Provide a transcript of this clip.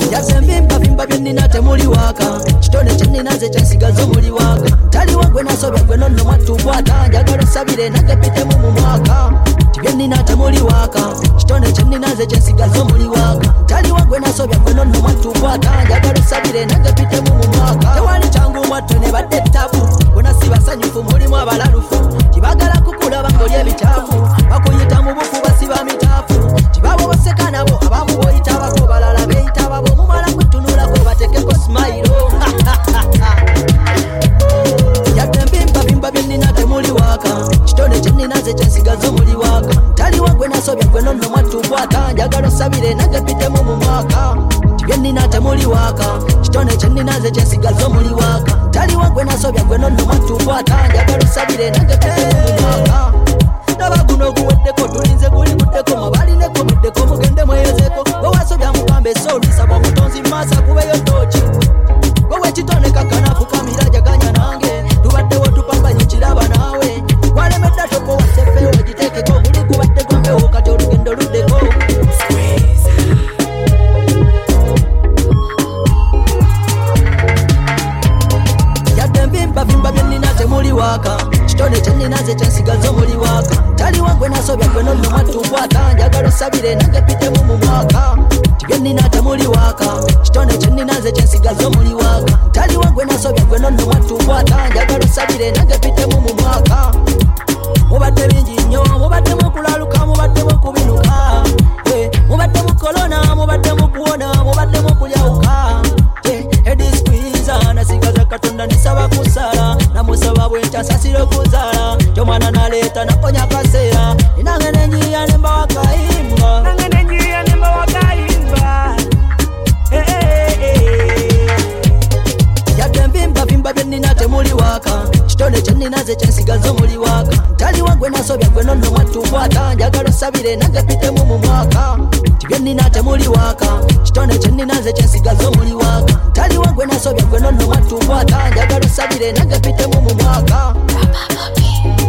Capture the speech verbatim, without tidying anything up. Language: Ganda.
Yazembimba vimba byenina temuli waka kitone kyenina ze kyensigazo muli waka tali wagwe nasobya gwe nonno mwatubwata njagala sabire nange pitemu mu mwaka tibyenina temuli waka kitone kyenina ze kyensigazo muli waka tali wagwe nasobya gwe nonno mwatubwata njagala sabire nange pitemu mu mwaka tewali kyangu mwatto ne badde tabu bona si basanyufu mulimu abalalufu tibagala kukulaba ng'oli ebitaafu bakuyita mu buku basiba mitaafu tibabo baseka nabo abamu boyita bako balala beyita babo mumala kutunulako batekeko smailo yatembimba bimba byenina temuli waka kitone kyenina ze kyensigazo muli waka tali wagwe nasobya gwe nonno mwatubwata njagala sabire nange pitemu mu mwaka tibyenina temuli waka kitone kyenina ze kyensigazo muli waka tali wagwe nasobya gwe nonno mwatubwata njagala sabire nange pitemu mu mwaka nabaguno guweddeko tulinze guli guddeko mabalineko muddeko mugende mweyozeko wewasobya mukambe soolisa bwamutonzi masa kubeyo toki wewekitone kakanafu kamira jaganya nange tubaddewo tupambanye kiraba naawe walemedda toko wasefeyo wegiteekeko guli kubaddeko mbewo kati olugendo luddeko yaddembimba vimba byenina temuli waka kitone kyenina ze kyensigazo muli waka tali wagwe nasobya gwe nonno mwatubwata njagala sabire nange pitemu mu mwaka tibyenina temuli waka kitone kyenina ze kyensigazo muli waka tali wagwe nasobya gwe nonno mwatubwata njagala sabire nange pitemu mu mwaka mubadde bingi nnyo mubadde mukulaluka mubadde mukubinuka mubadde mu kolona mubadde mukuwona mubadde mukulyawuka ediskwiza nasigaza katonda nisaba kusala namusaba bwentasasire kuzaala kyomwana naleeta nakonya kaseera ninange nenyiya nemba wakayimba nange nenyiya nemba wakayimba yadembimba vimba byenina temuli waka kitone kyenina ze kyensigazo muli waka tali wagwe nasobya gwe nonno mwatubwata njagala sabire nange pitemu mu mwaka tibyenina temuli waka kitone kyenina ze kyensigazo muli waka tali wagwe nasobya gwe nonno mwatubwata njagala sabire nange pitemu mu mwaka